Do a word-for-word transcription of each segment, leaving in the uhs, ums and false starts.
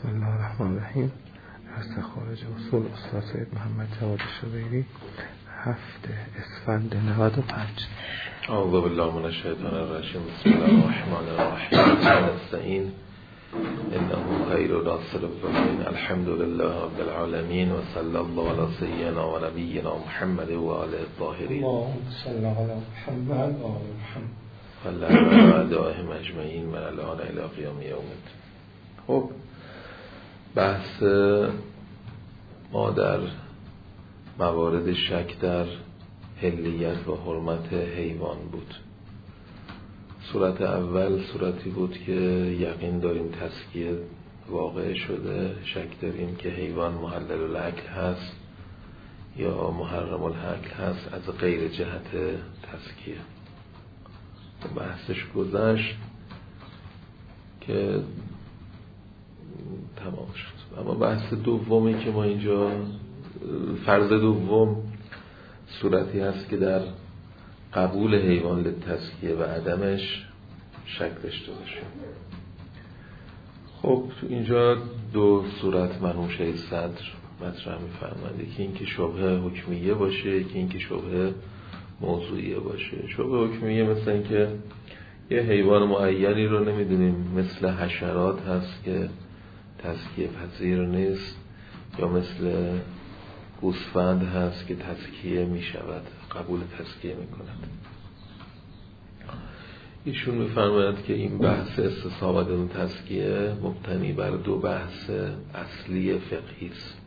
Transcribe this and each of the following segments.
بسم الله الرحمن الرحیم. از خارج اصول استاد سید محمد جواد شبیری، هفته اسفند نود و پنج. اعوذ بالله من الشیطان الرجیم. بسم الله الرحمن الرحیم. نستعین انه خیر ناصر الدین. الحمد لله رب العالمین و صلی الله علی سیدنا و نبینا محمد و آله الطاهرین. اللهم صل علی محمد و آل محمد والله اعدائهم اجمعین من الان الی قیام یوم الدین. خب بحث ما در موارد شک در حلیت و حرمت حیوان بود. صورت اول صورتی بود که یقین داریم تزکیه واقع شده، شک داریم که حیوان محلل الاکل هست یا محرم الاکل هست از غیر جهت تزکیه. بحثش گذشت که تمام شد. اما بحث دومی که ما اینجا فرض دوم صورتی هست که در قبول حیوان للتزکیه و عدمش شک داشته باشیم. خب تو اینجا دو صورت منوشه صدر مطرح می‌فرماید، که اینکه شبهه حکمیه باشه، که اینکه شبهه موضوعیه باشه. شبهه حکمیه مثل اینکه یه حیوان معینی رو نمیدونیم، مثل حشرات هست که تزکیه پذیر نیست، یا مثل گوسفند هست که تزکیه می شود، قبول تزکیه می کند. ایشون می فرماید که این بحث استصحاب عدم تزکیه مبتنی بر دو بحث اصلی فقهی است.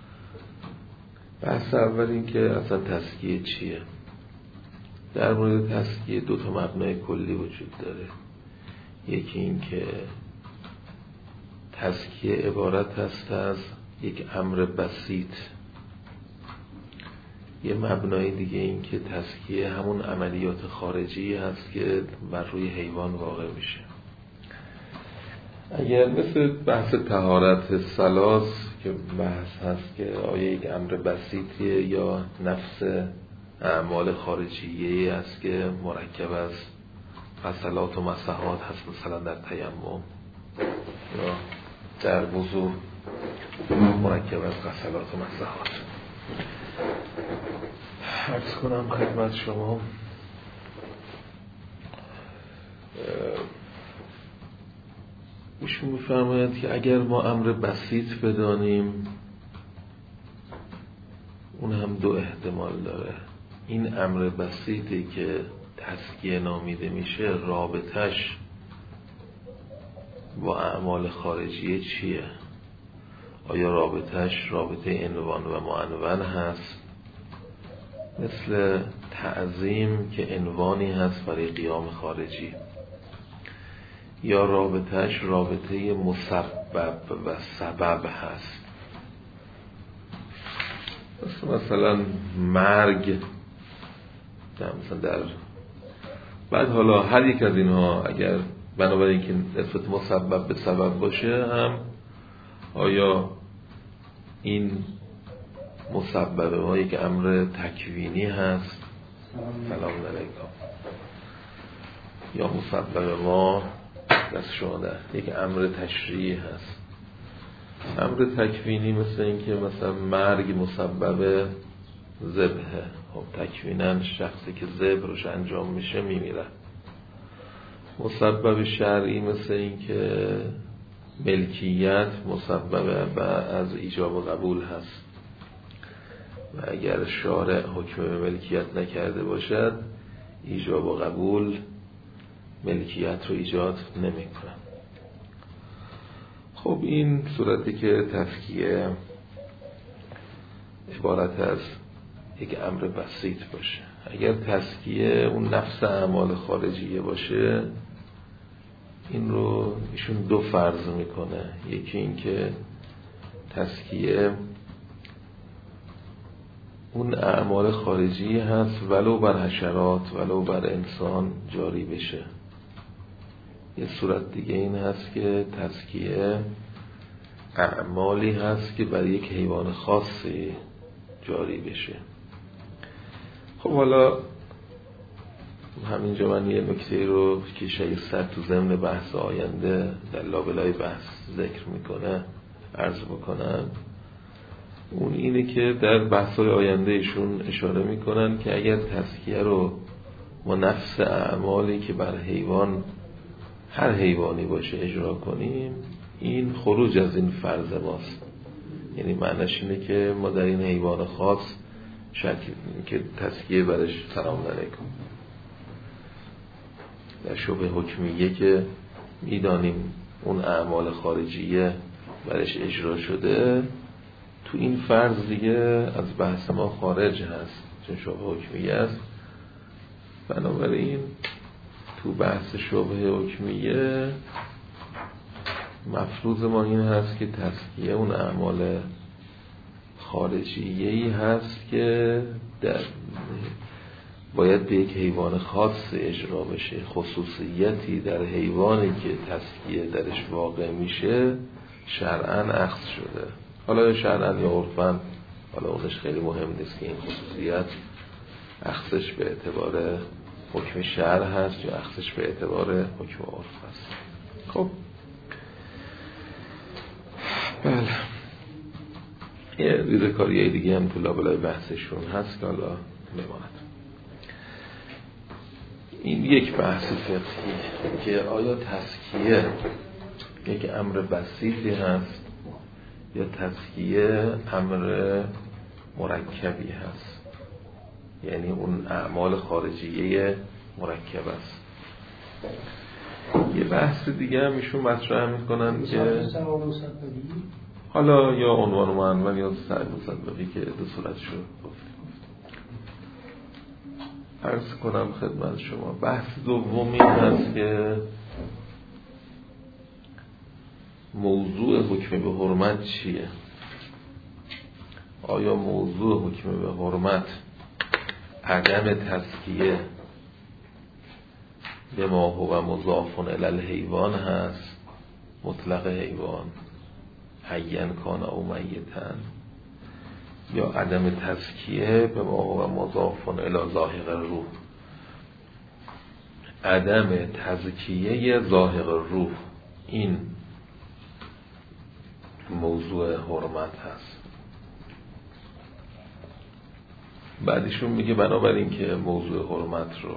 بحث اول این که اصلا تزکیه چیه. در مورد تزکیه دو تا مبنای کلی وجود داره. یکی این که تزکیه عبارت هست از یک امر بسیط. یه مبنای دیگه این که تزکیه همون عملیات خارجی هست که بر روی حیوان واقع میشه. اگر مثل بحث طهارت ثلاث که بحث هست که آیا یک امر بسیطیه یا نفس اعمال خارجیه است که مرکب از غسلات و مسحات هست، مثلا در تیمم یا در وضو مرکب از غسلات و مسحات. عرض کنم خدمت شما ایشون می‌فرماید که اگر ما امر بسیط بدانیم، اون هم دو احتمال داره. این امر بسیطی که تزکیه نامیده میشه رابطش با اعمال خارجیه چیه؟ آیا رابطش رابطه عنوان و معنون هست، مثل تعظیم که عنوانی هست برای قیام خارجی، یا رابطش رابطه مسبب و سبب هست، مثلا مرگ در مثلا در بعد حالا هر یک از اینها اگر بنابراین که نسبت مسبب به سبب باشه، هم آیا این مسبب ما یک امر تکوینی هست، سلام علیکم، یا مسبب ما دست شما در یک امر تشریعی هست. امر تکوینی مثل این که مثلا مرگ مسبب ذبحه. خب تکویناً شخصی که ذبح روش انجام میشه میمیره. مسبب شرعی مثل این که ملکیت مسبب از ایجاب و قبول هست و اگر شارع حکم به ملکیت نکرده باشد، ایجاب و قبول ملکیت رو ایجاد نمی کنه. خب این صورتی که تزکیه عبارت از یک امر بسیط باشه. اگر تزکیه اون نفس اعمال خارجیه باشه، این رو ایشون دو فرض میکنه. یکی این که تزکیه اون اعمال خارجی هست ولو بر حشرات ولو بر انسان جاری بشه. یه صورت دیگه این هست که تزکیه اعمالی هست که بر یک حیوان خاصی جاری بشه. خب حالا همینجا من یه نکته رو که شیخ صدر تو ضمن بحث آینده در لابلای بحث ذکر میکنه عرض بکنن، اون اینه که در بحث‌های آینده ایشون اشاره میکنن که اگر تزکیه رو ما نفس اعمالی که بر حیوان، هر حیوانی باشه، اجرا کنیم، این خروج از این فرض ماست. یعنی معنیش اینه که ما در این حیوان خاص شکل که تزکیه برش سلام علیکم. در شبه حکمیه که میدانیم اون اعمال خارجیه برش اجرا شده، تو این فرض دیگه از بحث ما خارج هست، چون شبه حکمیه است. بنابراین تو بحث شبه حکمیه مفروض ما این هست که تزکیه اون اعمال خارجیه‌ای هست که در باید به یک حیوان خاص اجرا بشه. خصوصیتی در حیوانی که تزکیه درش واقع میشه شرعاً اخذ شده، حالا شرعاً یا عرفاً، حالا اونش خیلی مهم نیست که این خصوصیت اخذش به اعتبار حکم شرع هست یا اخذش به اعتبار حکم عرف هست. خب بله، یه ریزکاریه دیگه هم تو لابلای بحثشون هست که حالا بماند. این یک بحث فقهی که آیا تزکیه یک امر بسیطی هست یا تزکیه امر مرکبی هست، یعنی اون اعمال خارجیه مرکب است. یه بحث دیگه هم ایشون مطرح میکنن که حالا یا عنوان معنون یا سعی مصدقی که دو صورتش رو گفتیم. عرض کنم خدمت شما بحث دومی هست که موضوع حکم به حرمت چیه؟ آیا موضوع حکم به حرمت عدم تزکیه به ما هو مضاف الی الحیوان هست، مطلق حیوان، حیاً کان او میتاً، یا عدم تزکیه به ما هو مضاف الی ظاهر الروح، عدم تزکیه ظاهر الروح این موضوع حرمت هست. بعدشون میگه بنابراین که موضوع حرمت رو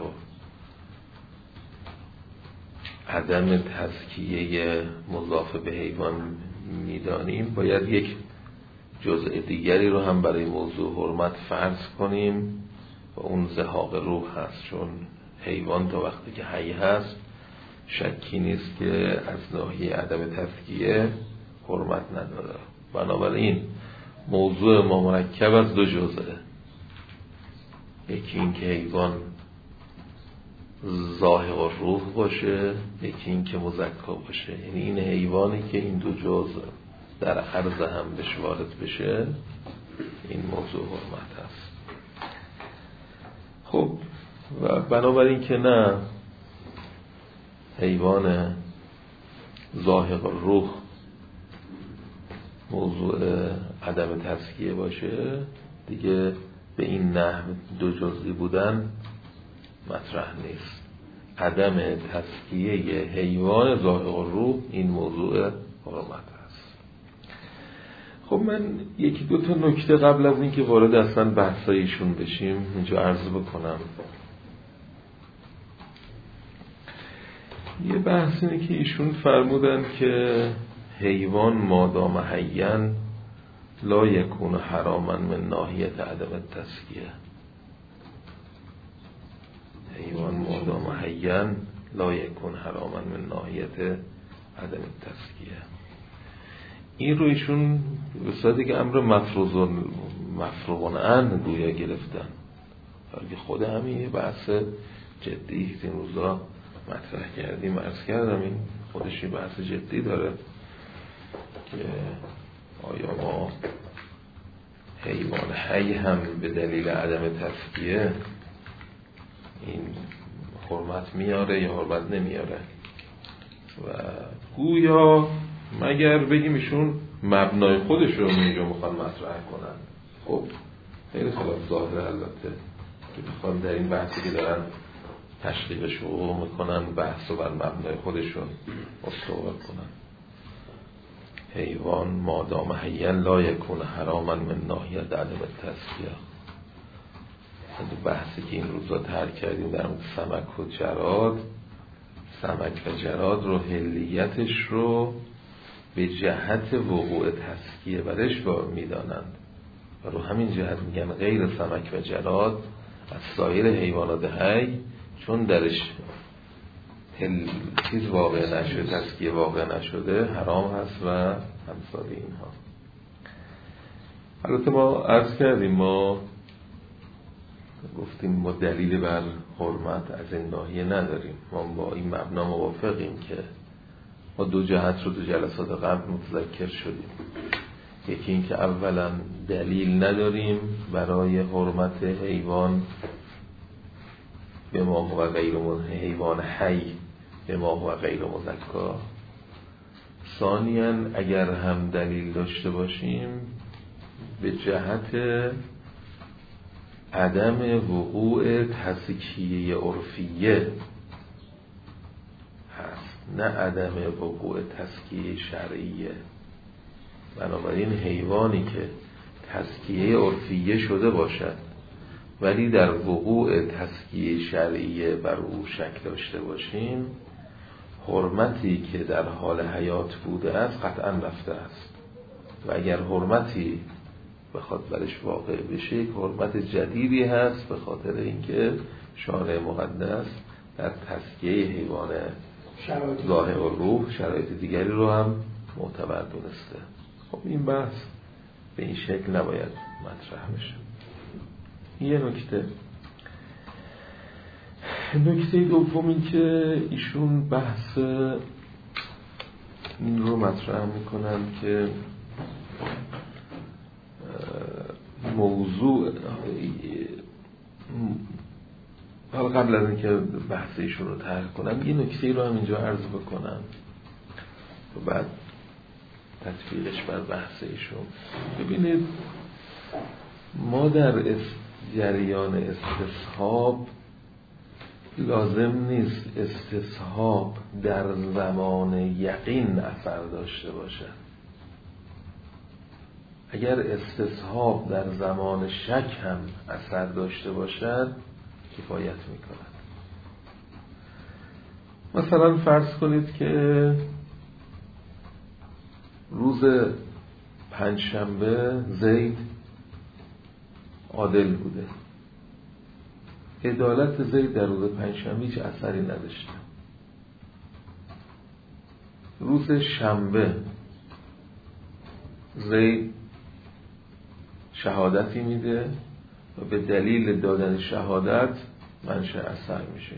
عدم تزکیه مضاف به حیوان میدانیم، باید یک جزء دیگری رو هم برای موضوع حرمت فرض کنیم و اون زهاق روح هست، چون حیوان تا وقتی که حی هست شکی نیست که از ناحیه عدم تزکیه حرمت نداره. بنابراین موضوع ما مرکب از دو جزءه، یکی این که حیوان ظاهر روح باشه، یکی این که مزکا باشه. یعنی این حیوانی که این دو جزء در عرض هم بهش وارد بشه، این موضوع حرمت هست. خب و بنابراین که نه حیوان ظاهر روح موضوع عدم تزکیه باشه، دیگه به این نحو دو جزئی بودن مطرح نیست. عدم تزکیه حیوان ظاهر روح این موضوع حرمت است. خب من یکی دو تا نکته قبل از این که وارد اصلا بحثایشون بشیم اینجا عرض بکنم. یه بحث اینه که ایشون فرمودن که حیوان مادام حیاً لا یکون حراما من ناحیت عدم تزکیه. حیوان مادام حیاً لا یکون حراما من ناحیت عدم تزکیه. این رو ایشون به صورتی که امر مفروض مفروغ عنه گویا گرفتن، که خود همین بحث جدی این روزا مطرح کردیم، عرض کردم این خودش بحث جدی داره که آیا ما حیوان حی هم به دلیل عدم تزکیه این حرمت میاره یا حرمت نمیاره. و گویا مگر بگیم ایشون مبنای خودش رو اینجا میخوان مطرح کنن. خب خیلی خلاف ظاهره البته که میخوان در این بحثی که دارن تشریح شروع میکنن بحث رو بر مبنای خودشون استوار کنن. حیوان مادام حیا لا یکون حراما من ناحیه عدم التزکیه. بحثی که این روزا تر کردیم در مورد سمک و جراد، سمک و جراد رو حلیتش رو به جهت وقوع تزکیه برش میدانند و رو همین جهت میگن غیر سمک و جراد از سایر حیوانات حی، چون درش هل... چیز واقع نشده، تزکیه واقع نشده، حرام هست و همسال اینها. البته ما عرض کردیم، ما گفتیم ما دلیل بر حرمت از این ناحیه نداریم. ما با این مبنا موافقیم که ما دو جهت رو دو جلسات قبل متذکر شدیم. یکی این که اولا دلیل نداریم برای حرمت حیوان به ما هو غیر حیوان حی به ما هو غیر مزکا. ثانیاً اگر هم دلیل داشته باشیم به جهت عدم وقوع تزکیه عرفیه هست، نه عدم وقوع تزکیه شرعیه. بنابراین حیوانی که تزکیه عرفیه شده باشد ولی در وقوع تزکیه شرعیه بر او شک داشته باشیم، حرمتی که در حال حیات بوده است قطعا رفته است و اگر حرمتی بخواد برش واقع بشه یک حرمت جدیدی هست به خاطر اینکه شارع مقدس در تزکیه حیوان ظاهر و روح شرایط دیگری رو هم معتبر دونسته. خب این بحث به این شکل نباید مطرح بشه. یه نکته نکته دوم این که ایشون بحث این رو مطرح میکنن که موضوع، حالا قبل از اینکه بحث ایشون رو طرح کنم یه نکته رو هم اینجا عرض بکنم و بعد تطبیقش بر بحث ایشون. ببینید ما در جریان استصحاب لازم نیست استصحاب در زمان یقین اثر داشته باشد. اگر استصحاب در زمان شک هم اثر داشته باشد کفایت میکند. مثلا فرض کنید که روز پنجشنبه زید عادل بوده، عدالت زید در روز پنجشنبه هیچ اثری نداشته. روز شنبه زید شهادتی میده و به دلیل دادن شهادت منشأ اثر میشه.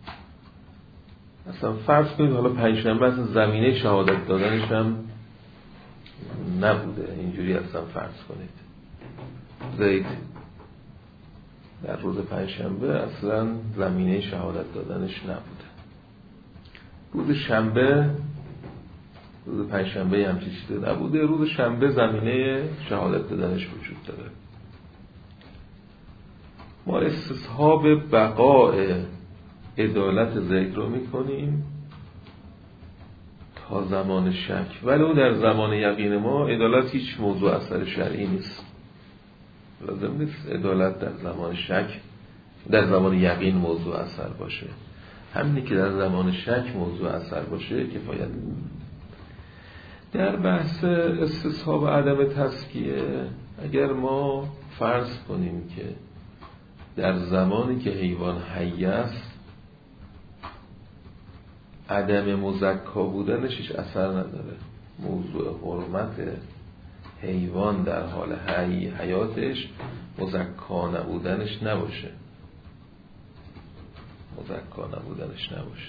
اصلا فرض کنید حالا پنجشنبه اصلا زمینه شهادت دادنش هم نبوده، اینجوری اصلا فرض کنید زید در روز پنجشنبه اصلا زمینه شهادت دادنش نبوده. روز شنبه، روز پنجشنبه هم چیزی نبوده، روز شنبه زمینه شهادت دادنش وجود داره. ما استصحاب بقاء عدالت زید رو میکنیم تا زمان شک، ولو در زمان یقین ما عدالت هیچ موضوع اثر شرعی نیست. لازم نیست عدالت در زمان شک در زمان یقین موضوع اثر باشه. همینی که در زمان شک موضوع اثر باشه کفایت. در بحث استصحاب عدم تزکیه اگر ما فرض کنیم که در زمانی که حیوان حی است عدم مزکا بودنش هیچ اثر نداره، موضوع حرمت حیوان در حال حی حیاتش مزکا نبودنش نباشه، مزکا نبودنش نباشه.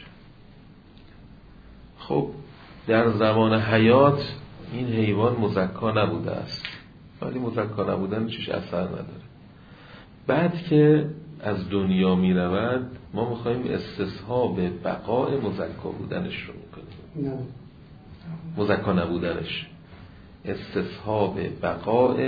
خب در زمان حیات این حیوان مزکا نبوده است ولی مزکا نبودنش هیچ اثر نداره. بعد که از دنیا می رود ما میخواییم استصحاب بقاء مزکا بودنش رو میکنیم، نه مزکا نبودنش، استصحاب بقاء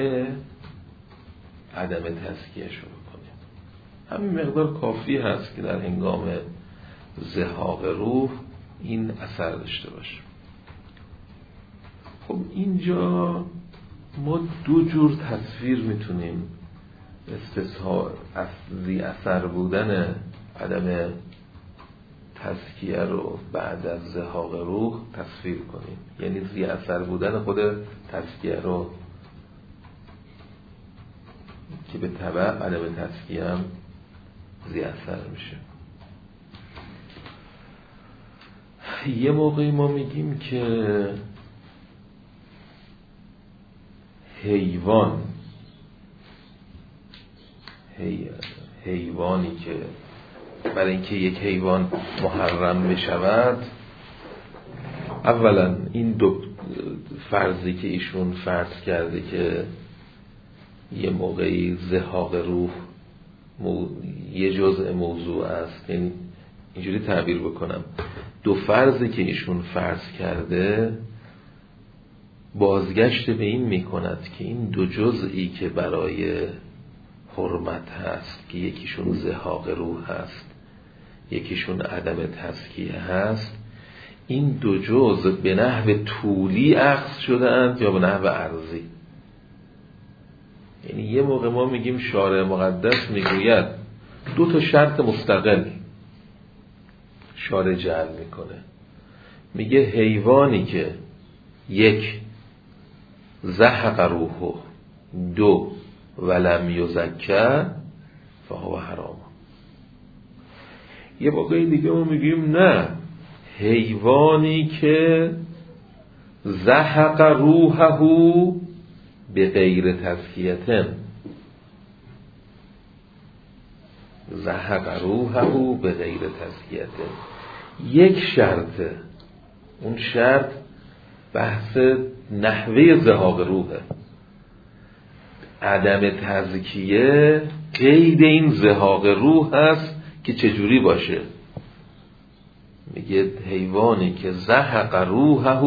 عدم تزکیه‌اش رو میکنیم. همین مقدار کافی هست که در هنگام زهاق روح این اثر داشته باشه. خب اینجا ما دو جور تصویر میتونیم استثها ذی اثر بودن عدم تزکیه رو بعد از زهاق روح تصویر کنیم. یعنی ذی اثر بودن خود تزکیه رو که به تبع عدم تزکیه هم ذی اثر میشه. یه موقعی ما میگیم که حیوان حی... حیوانی که برای اینکه یک حیوان محرم بشود، اولا این دو فرضی که ایشون فرض کرده که یه موقعی زهاق روح مو... یه جزء موضوع است، یعنی اینجوری تعبیر بکنم، دو فرضی که ایشون فرض کرده بازگشت به این میکند که این دو جزئی که برای حرمت هست که یکیشون زهاق روح هست یکیشون عدم تزکیه هست، این دو جزء به نحو طولی اخذ شده اند یا به نحو عرضی. یعنی یه موقع ما میگیم شارع مقدس میگوید دو تا شرط مستقل شارع جعل میکنه، میگه حیوانی که یک زهق روحه، دو ولم یزکه فهو حرام. یه موقعی دیگه ما میگیم نه، حیوانی که زهق روحه به غیر تزکیه، زهق روحه به غیر تزکیه، یک شرطه، اون شرط بحث نحوه زهاق روحه، عدم تزکیه قید این زهاق روح هست که چجوری باشه. میگه حیوانی که زهق روحه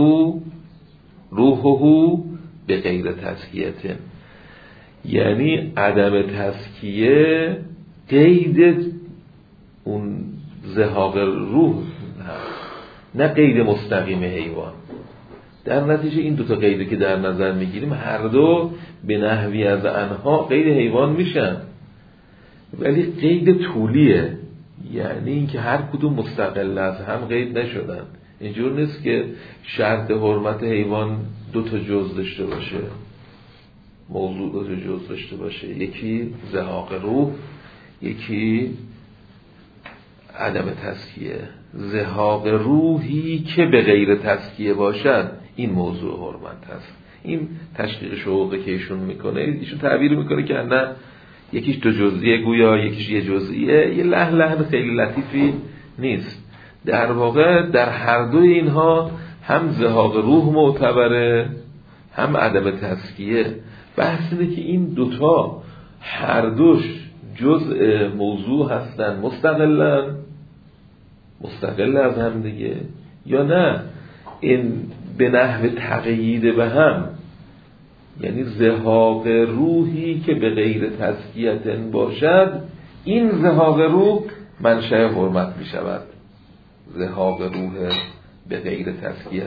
روحه به غیر تزکیه، یعنی عدم تزکیه قید اون زهاق روح هست، نه قید مستقیم حیوان. در نتیجه این دوتا قیدی که در نظر میگیریم هر دو به نحوی از انها قید حیوان میشن، ولی قید طولیه، یعنی اینکه هر کدوم مستقل از هم قید نشدن. اینجور نیست که شرط حرمت حیوان دو تا جز داشته باشه، موضوع دو تا جز داشته باشه، یکی زهاق روح، یکی عدم تزکیه. زهاق روحی که به غیر تزکیه باشد این موضوع حرمت هست. این تشقیق شوقی که ایشون میکنه، ایشون تعبیر میکنه که نه یکیش دو جزئیه گویا یکیش یه جزئیه، یه لحن لحن خیلی لطیفی نیست. در واقع در هر دو اینها هم زهاق روح معتبره هم عدم تزکیه. بحث اینه که این دوتا هر دوش جزء موضوع هستن، مستقلن مستقل از هم دیگه، یا نه این به نحو تقیید به هم، یعنی زهاق روحی که به غیر تزکیه باشد این زهاق روح منشأ حرمت می شود. زهاق روح به غیر تزکیه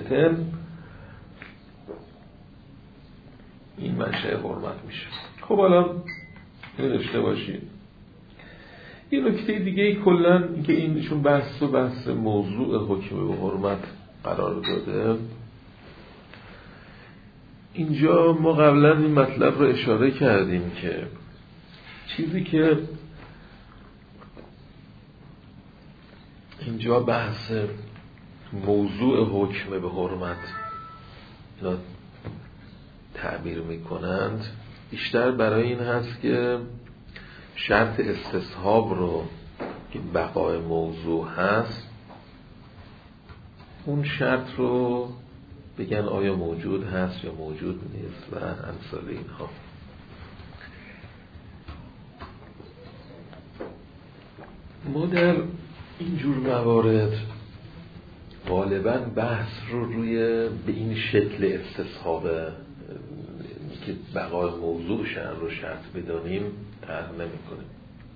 این منشأ حرمت میشه. خب الان اینو داشته باشید. یه نکته دیگه ای کلن که اینشون بحث و بحث موضوع حکم و حرمت قرار داده. اینجا ما قبلا این مطلب رو اشاره کردیم که چیزی که اینجا بحث موضوع حکم به حرمت اینا تعبیر میکنند بیشتر برای این هست که شرط استصحاب رو که بقای موضوع هست اون شرط رو بگن آیا موجود هست یا موجود نیست و امثال اینها. ما در اینجور موارد غالبا بحث رو روی به این شکل استصحاب که بقای موضوع شأن رو شرط بدانیم طرح نمی کنیم،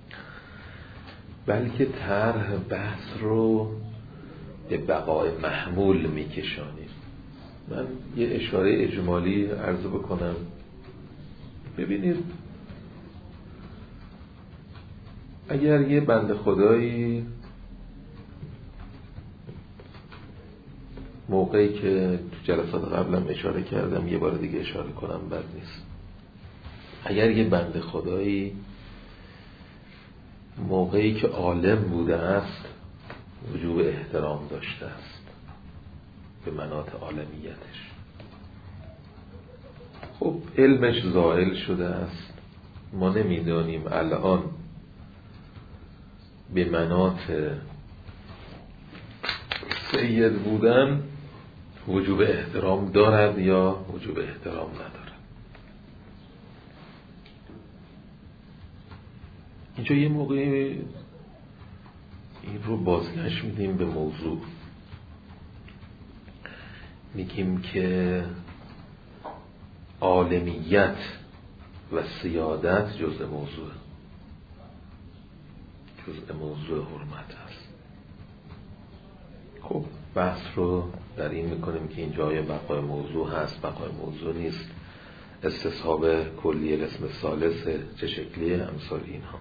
بلکه طرح بحث رو به بقای محمول می کشانیم. من یه اشاره اجمالی عرض بکنم. ببینید اگر یه بنده خدایی موقعی که تو جلسات قبلم اشاره کردم یه بار دیگه اشاره کنم بد نیست، اگر یه بنده خدایی موقعی که عالم بوده است وجوب احترام داشته است به مناط عالمیتش، خب علمش زائل شده است، ما نمیدانیم الان به مناط سید بودن وجوب احترام دارد یا وجوب احترام ندارد. اینجا یه موقعی این رو بازگشت میدیم به موضوع، میگیم که عالمیت و سیادت جزء موضوع جزء موضوع حرمت است. خب بحث رو در این میکنیم که این جای بقای موضوع هست، بقای موضوع نیست، استصحاب کلی قسم ثالث چه شکلیه، امثال اینها.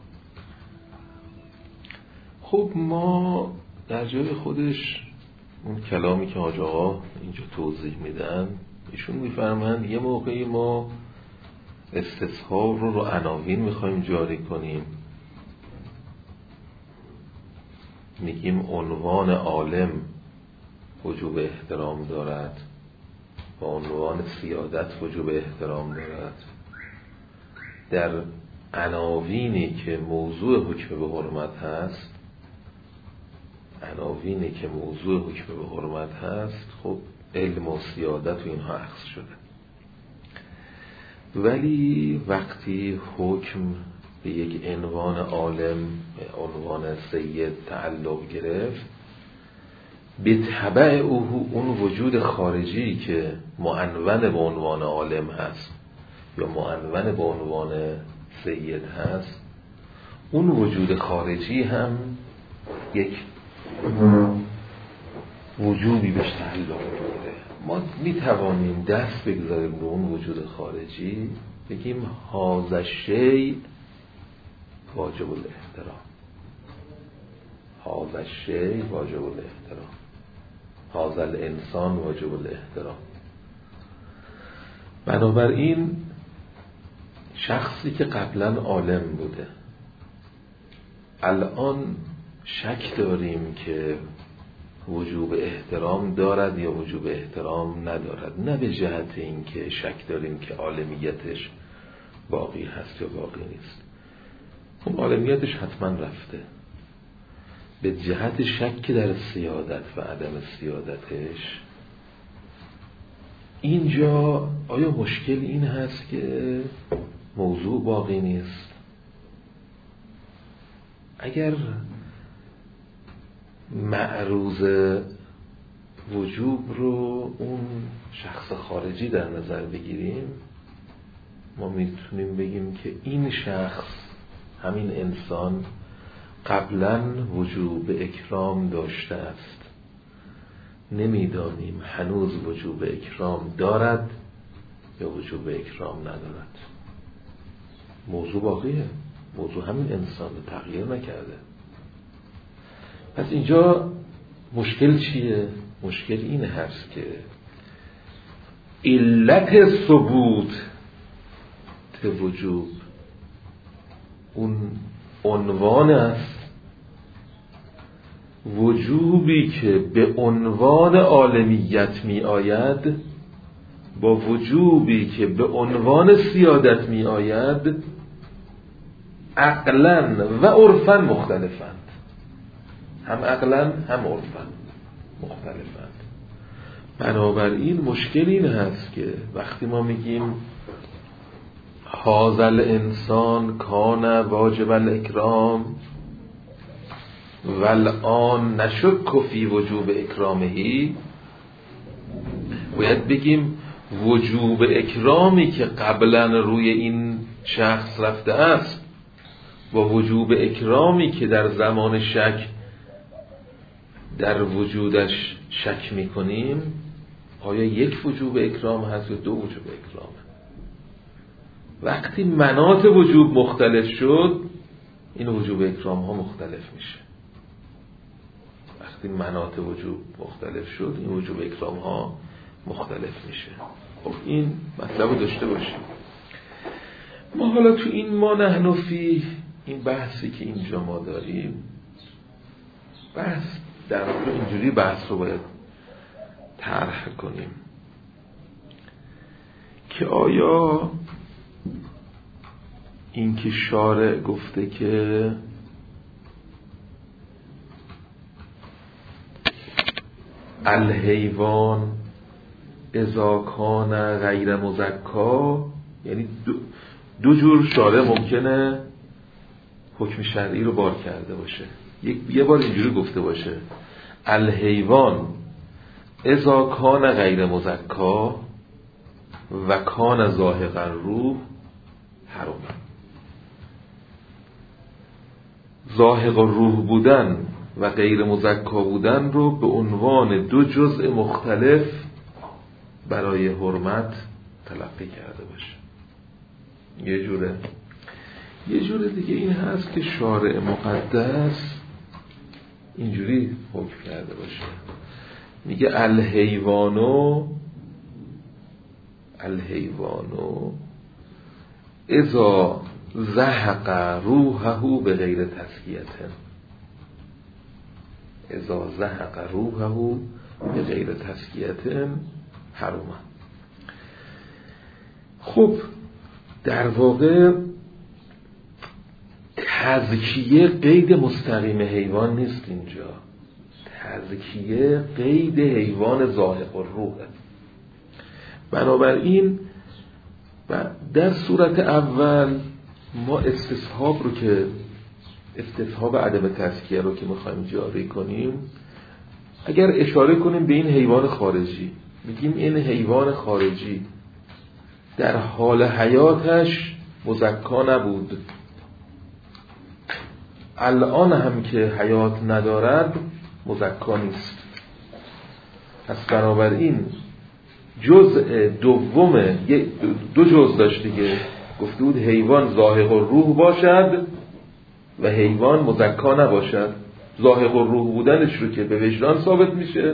خب ما در جای خودش اون کلامی که حاج آقا اینجا توضیح میدن، ایشون میفرمند یه موقعی ما استصحاب رو رو عناوین میخوایم جاری کنیم، میگیم عنوان عالم وجوب احترام دارد و عنوان سیادت وجوب احترام دارد. در عناوینی که موضوع حکم به حرمت هست عناوینی که موضوع حکم به حرمت هست خب علم و سیادت و اینها اخذ شده، ولی وقتی حکم به یک عنوان عالم به عنوان سید تعلق گرفت، به تبع او اون وجود خارجی که معنون به عنوان عالم هست یا معنون به عنوان سید هست، اون وجود خارجی هم یک وجوبی بهش تعلق داره. ما می توانیم دست بگذاریم به اون وجود خارجی، بگیم هذا الشیء واجب الاحترام، هذا الشیء واجب الاحترام، هذا الانسان واجب الاحترام. بنابراین شخصی که قبلا عالم بوده الان شک داریم که وجوب احترام دارد یا وجوب احترام ندارد، نه به جهت این که شک داریم که عالمیتش باقی هست یا باقی نیست، اون عالمیتش حتما رفته، به جهت شک در سیادت و عدم سیادتش. اینجا آیا مشکل این هست که موضوع باقی نیست؟ اگر معروض وجوب رو اون شخص خارجی در نظر بگیریم، ما میتونیم بگیم که این شخص، همین انسان، قبلا وجوب اکرام داشته است، نمیدانیم هنوز وجوب اکرام دارد یا وجوب اکرام ندارد. موضوع باقیه، موضوع همین انسان تغییر نکرده. پس اینجا مشکل چیه؟ مشکل این هست که علت ثبوت وجوب اون عنوان است، وجوبی که به عنوان عالمیت می آید با وجوبی که به عنوان سیادت می آید عقلاً و عرفاً مختلفند، هم عقلاً هم عرفاً مختلفند. بنابراین مشکل این هست که وقتی ما میگیم هذا الانسان کان واجب الاکرام والآن نشک فی وجوب اکرامه، باید بگیم وجوب اکرامی که قبلا روی این شخص رفته است با وجوب اکرامی که در زمان شک در وجودش شک میکنیم آیا یک وجوب اکرام هست یا دو وجوب اکرامه؟ وقتی مناط وجوب مختلف شد این وجوب اکرام ها مختلف میشه. وقتی مناط وجوب مختلف شد این وجوب اکرام ها مختلف میشه. خب این مطلب رو داشته باشیم. ما حالا تو این ما نحن فی این بحثی که اینجا ما داریم، بحث در واقع اینجوری بحث رو باید طرح کنیم که آیا این که شارع گفته که الحیوان اذا کان غیر مزکا، یعنی دو, دو جور شارع ممکنه حکم شرعی رو بار کرده باشه. یک یه بار اینجوری گفته باشه الحیوان اذا کان غیر مزکا و کان زاهق الروح حرام. زاهق الروح بودن و غیر مزکا بودن رو به عنوان دو جزء مختلف برای حرمت تلقی کرده باشه. یه جوره. یه جور دیگه این هست که شارع مقدس اینجوری حکم کرده باشه، میگه الحیوانو الحیوانو اذا زهق روحه به غیر تزکیه، اذا زهق روحه به غیر تزکیه حرام. خب در واقع تزکیه قید مستقیم حیوان نیست اینجا. تزکیه قید حیوان زاهق الروحه. بنابراین در صورت اول ما استصحاب رو که استصحاب عدم تزکیه رو که میخوایم جاری کنیم، اگر اشاره کنیم به این حیوان خارجی، میگیم این حیوان خارجی در حال حیاتش مزکا نبود، الان هم که حیات ندارد مزکا نیست. پس بنابراین جزء دوم دو جزء داشت دیگه، گفته بود حیوان زاهق الروح باشد و حیوان مزکا نباشد. زاهق الروح بودنش رو که به وجدان ثابت میشه،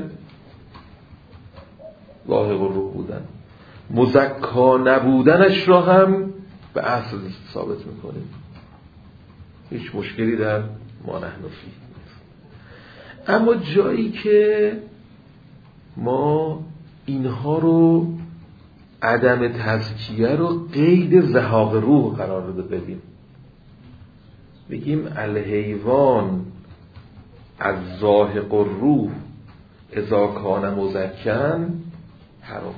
زاهق الروح بودن، مزکا نبودنش رو هم به اصل ثابت میکنیم. هیچ مشکلی در ما نحن فی. اما جایی که ما اینها رو عدم تزکیه رو قید زهاق روح قرار بدیم، بگیم الحیوان از زاهق الروح اذا کان مزکن حرام.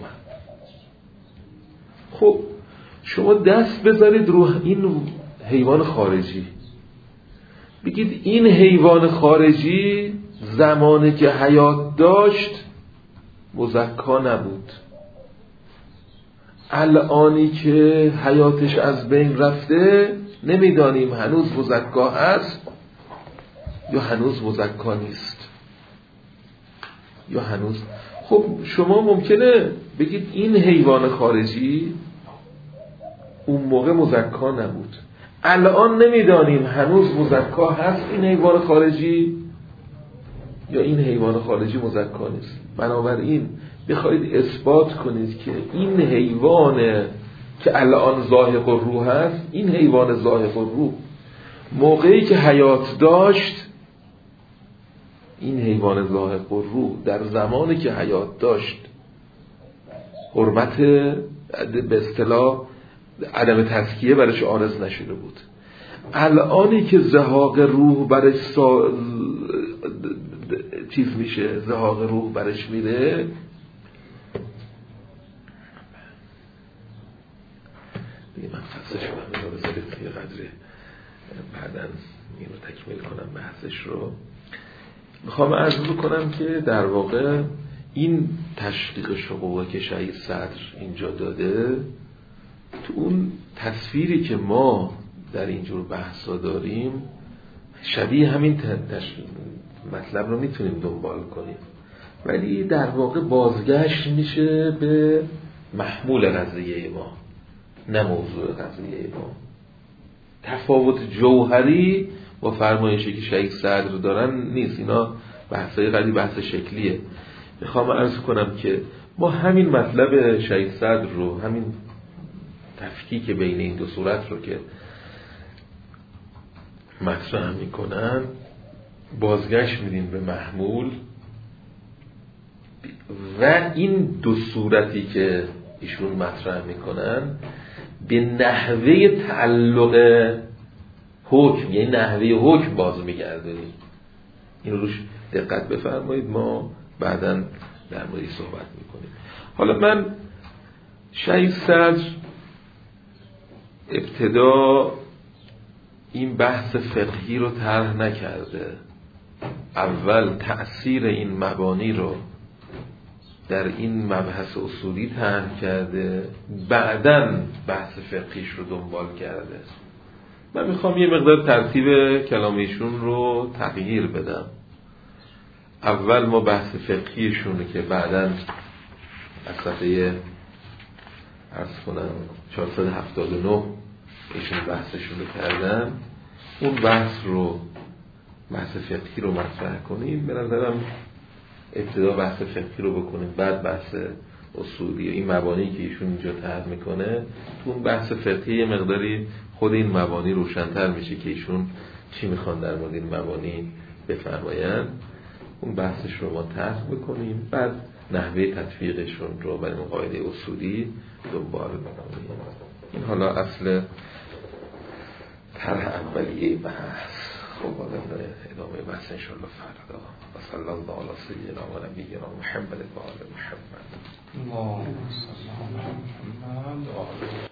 خب شما دست بذارید رو این حیوان خارجی، بگید این حیوان خارجی زمانی که حیات داشت مزکا نبود، الانی که حیاتش از بین رفته نمیدانیم هنوز مزکا هست یا هنوز مزکا نیست یا هنوز. خب شما ممکنه بگید این حیوان خارجی اون موقع مزکا نبود، الان نمیدانیم هنوز مزکا هست این حیوان خارجی یا این حیوان خارجی مزکا نیست. بنابراین بخواید اثبات کنید که این حیوان که الان زاهق الروح هست، این حیوان زاهق الروح موقعی که حیات داشت، این حیوان زاهق الروح در زمانی که حیات داشت حرمت به اصطلاح عدم تزکیه برش عارض نشده بود. الانی که زهاق روح برش سا... چیز میشه، زهاق روح برش میره، دیگه من فصلش رو همین رو بذارید یه قدری بعداً این رو تکمیل کنم بحثش رو. میخوام عرض کنم که در واقع این تشقیق شقوقه که شهید صدر اینجا داده، تو اون تصویری که ما در اینجور بحثا داریم شبیه همین تشقیق مطلب رو میتونیم دنبال کنیم. ولی در واقع بازگشت میشه به محمول قضیه ما، نه موضوع قضیه ما. تفاوت جوهری با فرمایشی که شیخ صدر دارن نیست، اینا بحثای قدی بحث شکلیه. میخوام عرض کنم که ما همین مطلب شیخ صدر رو، همین تفکیک بین این دو صورت رو که مطرح میکنن، بازگشت میدیم به محمول و این دو صورتی که ایشون مطرح میکنن به نحوه تعلق حکم، یعنی نحوه حکم باز میگردونیم. این روش دقت بفرمایید، ما بعداً در موردی صحبت میکنیم. حالا من شیخ صدر ابتدا این بحث فقهی رو طرح نکرده، اول تأثیر این مبانی رو در این مبحث اصولی طرح کرده، بعداً بحث فقهیش رو دنبال کرده. من میخوام یه مقدار ترتیب کلامیشون رو تغییر بدم. اول ما بحث فقهیشون که بعداً از صفحه عرض کنم چهارصد و هفتاد و نه ایشون بحثشون رو کردن، اون بحث رو، بحث فقهی رو مطرح کنیم. به نظرم ابتدا بحث فقهی رو بکنیم، بعد بحث اصولی. این مبانی که ایشون اینجا طرح میکنه تو اون بحث فقهی یه مقداری خود این مبانی روشن‌تر میشه که ایشون چی میخوان در مورد این مبانی بفرماین. اون بحثش رو ما طرح بکنیم، بعد نحوه تطبیقشون رو برای قاعده اصولی دنبال بکنیم. این حالا اصل طرح اولیه بحث. خب بعد ادامه بحث ان شاء الله فردا. و صلی الله علی سیدنا و نبینا محمد و آل محمد. اللهم صل علی محمد و آل